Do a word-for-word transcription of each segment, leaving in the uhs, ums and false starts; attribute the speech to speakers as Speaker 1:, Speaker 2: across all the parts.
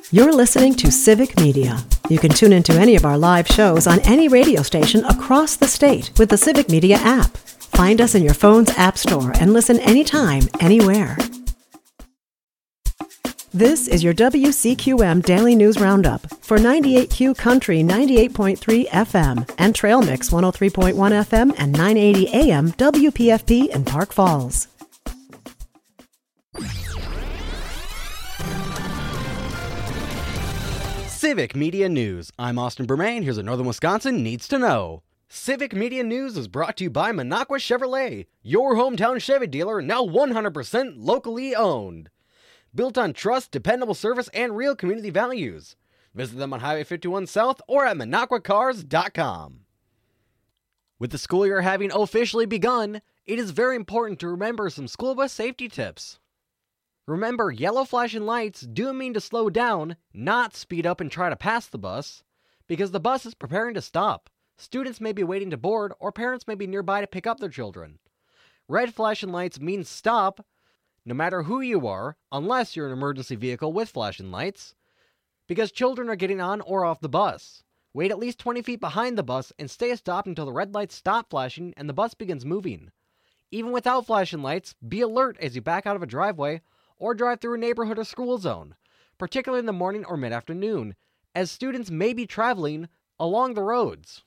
Speaker 1: You're listening to Civic Media. You can tune into any of our live shows on any radio station across the state with the Civic Media app. Find us in your phone's app store and listen anytime, anywhere. This is your W C Q M Daily News Roundup for ninety-eight Q Country ninety-eight point three F M and Trail Mix one oh three point one F M and nine eighty A M W P F P in Park Falls.
Speaker 2: Civic Media News. I'm Austin Bermain. Here's what Northern Wisconsin needs to know. Civic Media News is brought to you by Minocqua Chevrolet, your hometown Chevy dealer, now one hundred percent locally owned. Built on trust, dependable service, and real community values. Visit them on Highway fifty-one South or at minocqua cars dot com. With the school year having officially begun, it is very important to remember some school bus safety tips. Remember, yellow flashing lights do mean to slow down, not speed up and try to pass the bus, because the bus is preparing to stop. Students may be waiting to board, or parents may be nearby to pick up their children. Red flashing lights mean stop, no matter who you are, unless you're an emergency vehicle with flashing lights, because children are getting on or off the bus. Wait at least twenty feet behind the bus and stay stopped until the red lights stop flashing and the bus begins moving. Even without flashing lights, be alert as you back out of a driveway or drive through a neighborhood or school zone, particularly in the morning or mid-afternoon, as students may be traveling along the roads.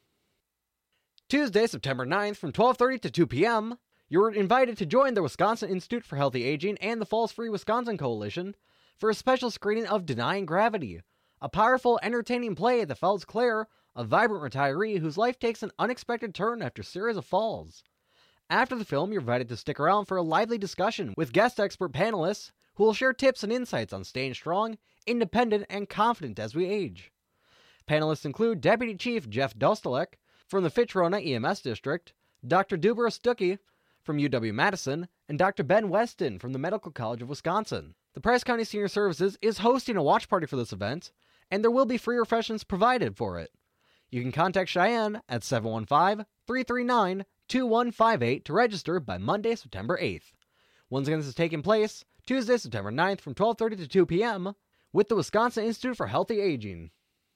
Speaker 2: Tuesday, September ninth, from twelve thirty to two p.m., you're invited to join the Wisconsin Institute for Healthy Aging and the Falls Free Wisconsin Coalition for a special screening of Denying Gravity, a powerful, entertaining play that follows Claire, a vibrant retiree whose life takes an unexpected turn after a series of falls. After the film, you're invited to stick around for a lively discussion with guest expert panelists who will share tips and insights on staying strong, independent, and confident as we age. Panelists include Deputy Chief Jeff Dostalek from the Fitch-Rona E M S District, Doctor Dubra Stuckey from U W-Madison, and Doctor Ben Weston from the Medical College of Wisconsin. The Price County Senior Services is hosting a watch party for this event, and there will be free refreshments provided for it. You can contact Cheyenne at seven one five, three three nine, two one five eight to register by Monday, September eighth. Once again, this is taking place Tuesday, September ninth from twelve thirty to two p.m. with the Wisconsin Institute for Healthy Aging.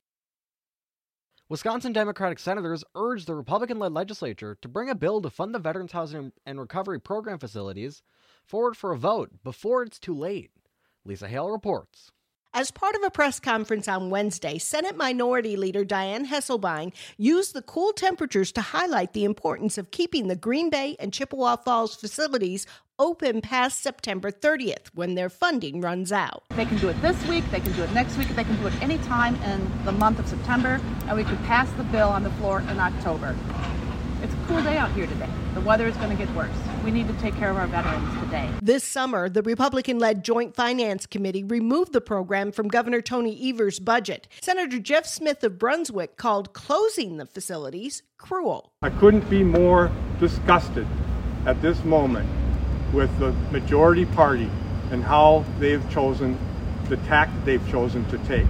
Speaker 2: Wisconsin Democratic senators urged the Republican-led legislature to bring a bill to fund the Veterans Housing and Recovery Program facilities forward for a vote before it's too late. Lisa Hale reports.
Speaker 3: As part of a press conference on Wednesday, Senate Minority Leader Dianne Hesselbein used the cool temperatures to highlight the importance of keeping the Green Bay and Chippewa Falls facilities open past September thirtieth, when their funding runs out.
Speaker 4: They can do it this week, they can do it next week, they can do it any time in the month of September, and we could pass the bill on the floor in October. It's a cool day out here today. The weather is going to get worse. We need to take care of our veterans today.
Speaker 3: This summer, the Republican-led Joint Finance Committee removed the program from Governor Tony Evers' budget. Senator Jeff Smith of Brunswick called closing the facilities cruel.
Speaker 5: I couldn't be more disgusted at this moment with the majority party and how they've chosen, the tack they've chosen to take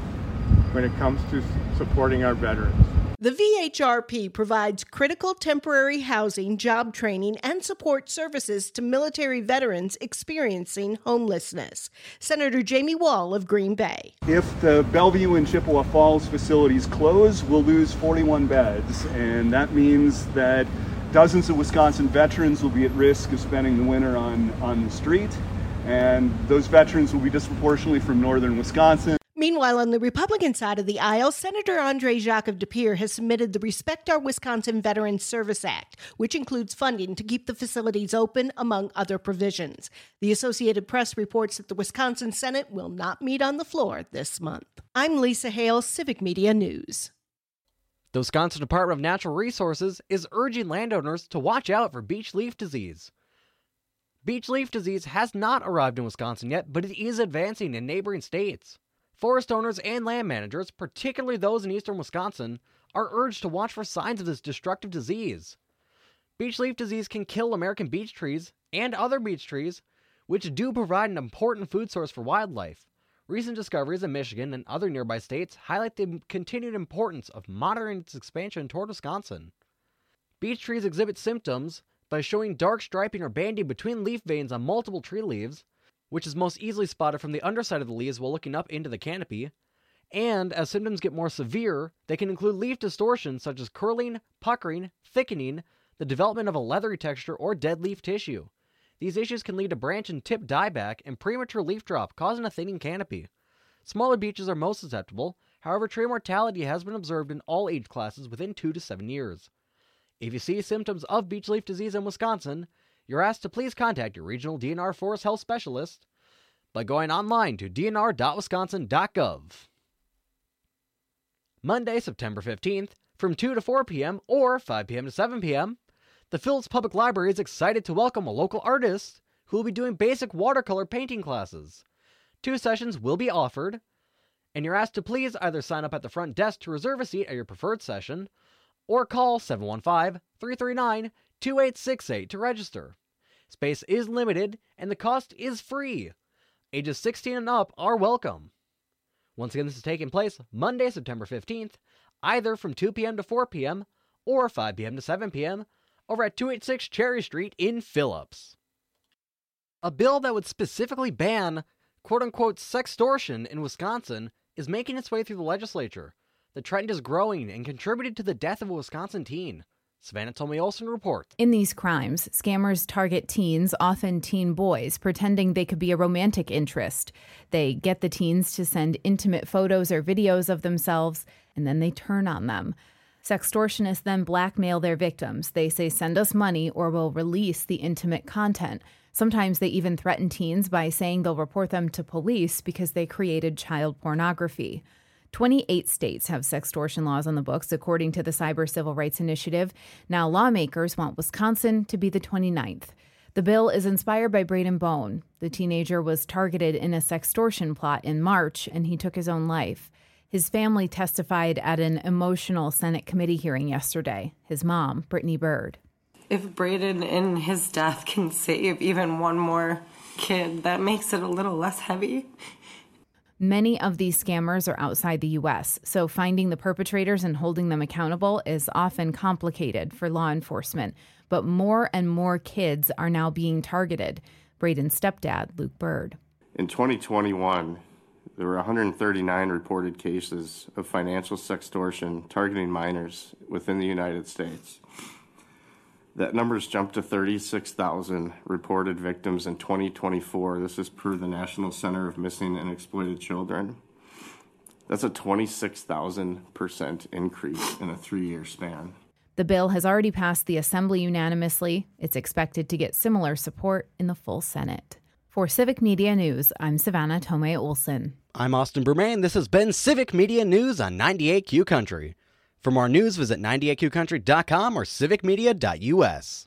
Speaker 5: when it comes to supporting our veterans.
Speaker 3: The V H R P provides critical temporary housing, job training, and support services to military veterans experiencing homelessness. Senator Jamie Wall of Green Bay.
Speaker 6: If the Bellevue and Chippewa Falls facilities close, we'll lose forty-one beds, and that means that dozens of Wisconsin veterans will be at risk of spending the winter on, on the street, and those veterans will be disproportionately from northern Wisconsin.
Speaker 3: Meanwhile, on the Republican side of the aisle, Senator Andre Jacques of De Pere has submitted the Respect Our Wisconsin Veterans Service Act, which includes funding to keep the facilities open, among other provisions. The Associated Press reports that the Wisconsin Senate will not meet on the floor this month. I'm Lisa Hale, Civic Media News.
Speaker 2: The Wisconsin Department of Natural Resources is urging landowners to watch out for beech leaf disease. Beech leaf disease has not arrived in Wisconsin yet, but it is advancing in neighboring states. Forest owners and land managers, particularly those in eastern Wisconsin, are urged to watch for signs of this destructive disease. Beech leaf disease can kill American beech trees and other beech trees, which do provide an important food source for wildlife. Recent discoveries in Michigan and other nearby states highlight the continued importance of monitoring its expansion toward Wisconsin. Beech trees exhibit symptoms by showing dark striping or banding between leaf veins on multiple tree leaves, which is most easily spotted from the underside of the leaves while looking up into the canopy. And as symptoms get more severe, they can include leaf distortion such as curling, puckering, thickening, the development of a leathery texture, or dead leaf tissue. These issues can lead to branch and tip dieback and premature leaf drop, causing a thinning canopy. Smaller beeches are most susceptible. However, tree mortality has been observed in all age classes within two to seven years. If you see symptoms of beech leaf disease in Wisconsin, you're asked to please contact your regional D N R forest health specialist by going online to d n r dot wisconsin dot gov. Monday, September fifteenth, from two to four p.m. or five p.m. to seven p.m., the Phillips Public Library is excited to welcome a local artist who will be doing basic watercolor painting classes. Two sessions will be offered, and you're asked to please either sign up at the front desk to reserve a seat at your preferred session, or call seven one five, three three nine, two eight six eight to register. Space is limited, and the cost is free. Ages sixteen and up are welcome. Once again, this is taking place Monday, September fifteenth, either from two p.m. to four p.m. or five p.m. to seven p.m. over at two eighty-six Cherry Street in Phillips. A bill that would specifically ban quote-unquote sextortion in Wisconsin is making its way through the legislature. The trend is growing and contributed to the death of a Wisconsin teen. Savannah Tomei Olsen reports.
Speaker 7: In these crimes, scammers target teens, often teen boys, pretending they could be a romantic interest. They get the teens to send intimate photos or videos of themselves, and then they turn on them. Sextortionists then blackmail their victims. They say, send us money or we'll release the intimate content. Sometimes they even threaten teens by saying they'll report them to police because they created child pornography. twenty-eight states have sextortion laws on the books, according to the Cyber Civil Rights Initiative. Now lawmakers want Wisconsin to be the twenty-ninth. The bill is inspired by Braden Bone. The teenager was targeted in a sextortion plot in March, and he took his own life. His family testified at an emotional Senate committee hearing yesterday. His mom, Brittany Bird.
Speaker 8: If Braden in his death can save even one more kid, that makes it a little less heavy.
Speaker 7: Many of these scammers are outside the U S, so finding the perpetrators and holding them accountable is often complicated for law enforcement. But more and more kids are now being targeted. Braden's stepdad, Luke Bird.
Speaker 9: In twenty twenty-one, there were one hundred thirty-nine reported cases of financial sextortion targeting minors within the United States. That number's jumped to thirty-six thousand reported victims in twenty twenty-four. This is per the National Center of Missing and Exploited Children. That's a twenty-six thousand percent increase in a three-year span.
Speaker 7: The bill has already passed the Assembly unanimously. It's expected to get similar support in the full Senate. For Civic Media News, I'm Savannah Tomei Olsen.
Speaker 2: I'm Austin Bermain. This has been Civic Media News on ninety-eight Q Country. For more news, visit ninety-eight q country dot com or civic media dot u s.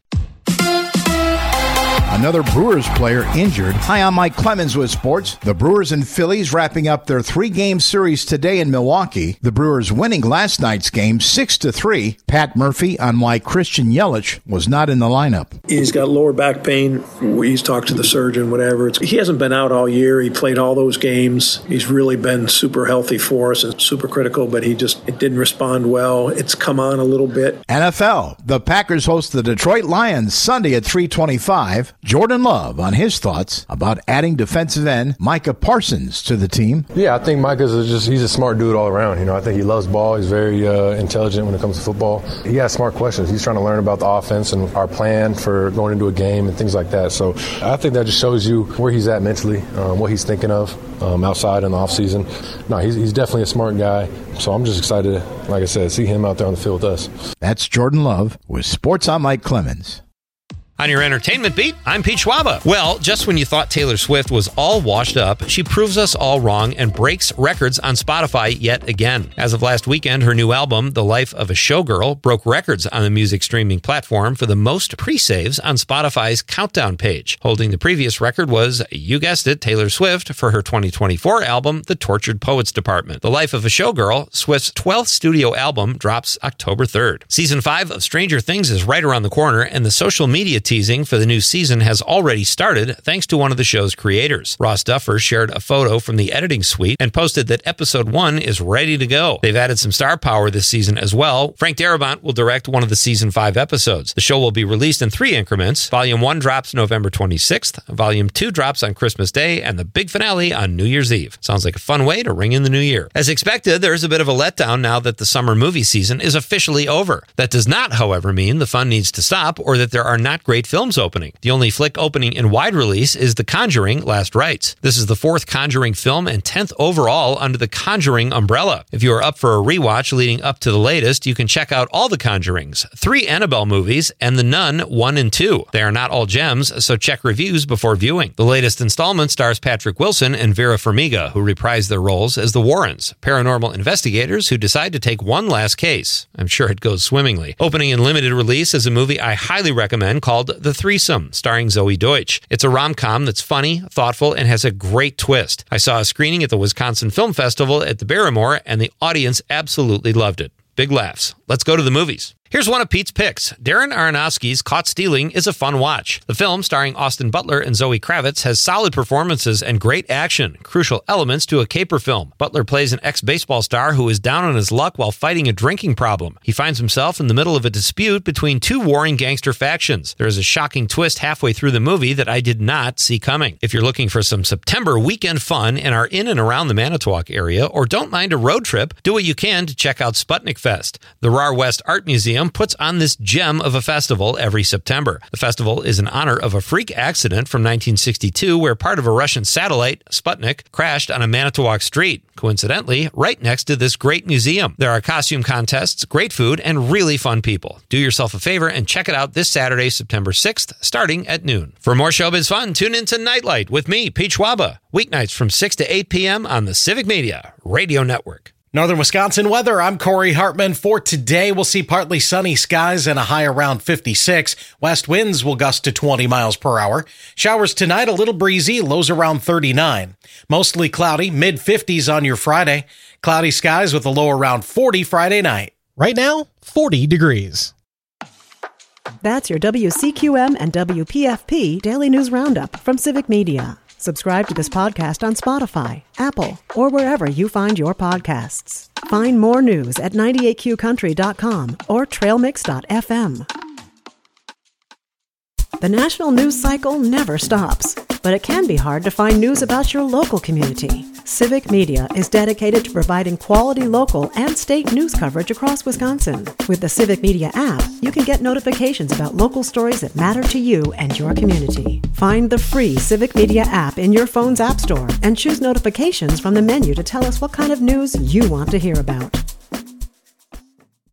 Speaker 10: Another Brewers player injured. Hi, I'm Mike Clemens with sports. The Brewers and Phillies wrapping up their three-game series today in Milwaukee. The Brewers winning last night's game six to three. Pat Murphy on why Christian Yelich was not in the lineup.
Speaker 11: He's got lower back pain. He's talked to the surgeon, whatever. It's, he hasn't been out all year. He played all those games. He's really been super healthy for us and super critical, but he just it didn't respond well. It's come on a little bit.
Speaker 10: N F L. The Packers host the Detroit Lions Sunday at three twenty-five. Jordan Love on his thoughts about adding defensive end Micah Parsons to the team.
Speaker 12: Yeah, I think Micah's just, he's a smart dude all around. You know, I think he loves ball. He's very uh, intelligent when it comes to football. He has smart questions. He's trying to learn about the offense and our plan for going into a game and things like that. So I think that just shows you where he's at mentally, um, what he's thinking of um, outside in the offseason. No, he's, he's definitely a smart guy. So I'm just excited, like I said, see him out there on the field with us.
Speaker 10: That's Jordan Love with Sports. I'm Mike Clemens.
Speaker 13: On your entertainment beat, I'm Pete Schwaba. Well, just when you thought Taylor Swift was all washed up, she proves us all wrong and breaks records on Spotify yet again. As of last weekend, her new album, The Life of a Showgirl, broke records on the music streaming platform for the most pre-saves on Spotify's countdown page. Holding the previous record was, you guessed it, Taylor Swift for her twenty twenty-four album, The Tortured Poets Department. The Life of a Showgirl, Swift's twelfth studio album, drops October third. Season five of Stranger Things is right around the corner, and the social media teasing for the new season has already started thanks to one of the show's creators. Ross Duffer shared a photo from the editing suite and posted that episode one is ready to go. They've added some star power this season as well. Frank Darabont will direct one of the season five episodes. The show will be released in three increments. Volume one drops November twenty-sixth, Volume two drops on Christmas Day, and the big finale on New Year's Eve. Sounds like a fun way to ring in the new year. As expected, there's a bit of a letdown now that the summer movie season is officially over. That does not, however, mean the fun needs to stop or that there are not great films opening. The only flick opening in wide release is The Conjuring: Last Rites. This is the fourth Conjuring film and tenth overall under the Conjuring umbrella. If you are up for a rewatch leading up to the latest, you can check out all the Conjurings, three Annabelle movies, and The Nun one and two. They are not all gems, so check reviews before viewing. The latest installment stars Patrick Wilson and Vera Farmiga, who reprise their roles as the Warrens, paranormal investigators who decide to take one last case. I'm sure it goes swimmingly. Opening in limited release is a movie I highly recommend called The Threesome, starring Zoe Deutsch. It's a rom-com that's funny, thoughtful, and has a great twist. I saw a screening at the Wisconsin Film Festival at the Barrymore, and the audience absolutely loved it. Big laughs. Let's go to the movies. Here's one of Pete's picks. Darren Aronofsky's Caught Stealing is a fun watch. The film, starring Austin Butler and Zoe Kravitz, has solid performances and great action, crucial elements to a caper film. Butler plays an ex-baseball star who is down on his luck while fighting a drinking problem. He finds himself in the middle of a dispute between two warring gangster factions. There is a shocking twist halfway through the movie that I did not see coming. If you're looking for some September weekend fun and are in and around the Manitowoc area or don't mind a road trip, do what you can to check out Sputnik Fest. The R A R West Art Museum puts on this gem of a festival every September. The festival is in honor of a freak accident from nineteen sixty-two where part of a Russian satellite, Sputnik, crashed on a Manitowoc street, coincidentally, right next to this great museum. There are costume contests, great food, and really fun people. Do yourself a favor and check it out this Saturday, September sixth, starting at noon. For more showbiz fun, tune in to Nightlight with me, Pete Schwaba, weeknights from six to eight p.m. on the Civic Media Radio Network.
Speaker 14: Northern Wisconsin weather, I'm Corey Hartman. For today, we'll see partly sunny skies and a high around fifty-six. West winds will gust to twenty miles per hour. Showers tonight, a little breezy, lows around thirty-nine. Mostly cloudy, mid fifties on your Friday. Cloudy skies with a low around forty Friday night. Right now, forty degrees.
Speaker 1: That's your W C Q M and W P F P Daily News Roundup from Civic Media. Subscribe to this podcast on Spotify, Apple, or wherever you find your podcasts. Find more news at ninety-eight Q country dot com or trail mix dot f m. The national news cycle never stops, but it can be hard to find news about your local community. Civic Media is dedicated to providing quality local and state news coverage across Wisconsin. With the Civic Media app, you can get notifications about local stories that matter to you and your community. Find the free Civic Media app in your phone's app store and choose notifications from the menu to tell us what kind of news you want to hear about.